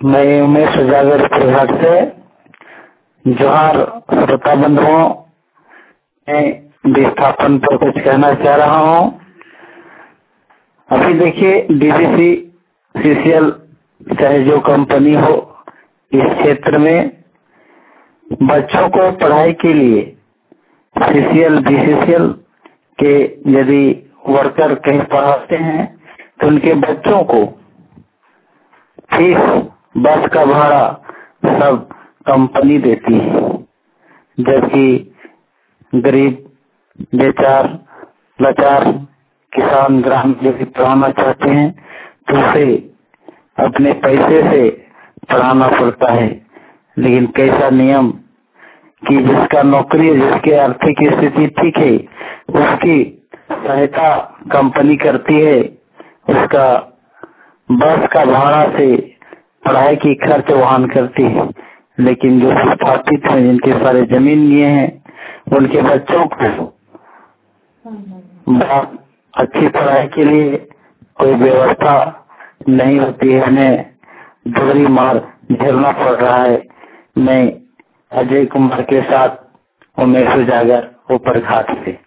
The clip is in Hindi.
मैं उमेश उजागर प्रभाग से जोहार श्रोता बंधुओं में विस्थापन पर कुछ कहना चाह रहा हूँ। अभी देखिए डीवीसी सीसीएल चाहे जो कंपनी हो, इस क्षेत्र में बच्चों को पढ़ाई के लिए सीसीएल बीसीसीएल के यदि वर्कर कहीं पढ़ाते हैं तो उनके बच्चों को फीस, बस का भाड़ा सब कंपनी देती है, जबकि गरीब बेचार लाचार किसान ग्रामीण यदि पढ़ाना चाहते हैं तो उसे अपने पैसे से पढ़ाना पड़ता है। लेकिन कैसा नियम कि जिसका नौकरी, जिसकी आर्थिक स्थिति ठीक है, उसकी सहायता कंपनी करती है, उसका बस का भाड़ा से पढ़ाई की खर्च वहन करती है। लेकिन जो विस्थापित हैं, जिनके सारे जमीन लिए हैं, उनके बच्चों को बहुत अच्छी पढ़ाई के लिए कोई व्यवस्था नहीं होती है, हमें दोहरी मार झेलना पड़ रहा है। मैं अजय कुमार के साथ उमेश उजागर ऊपर घाट से।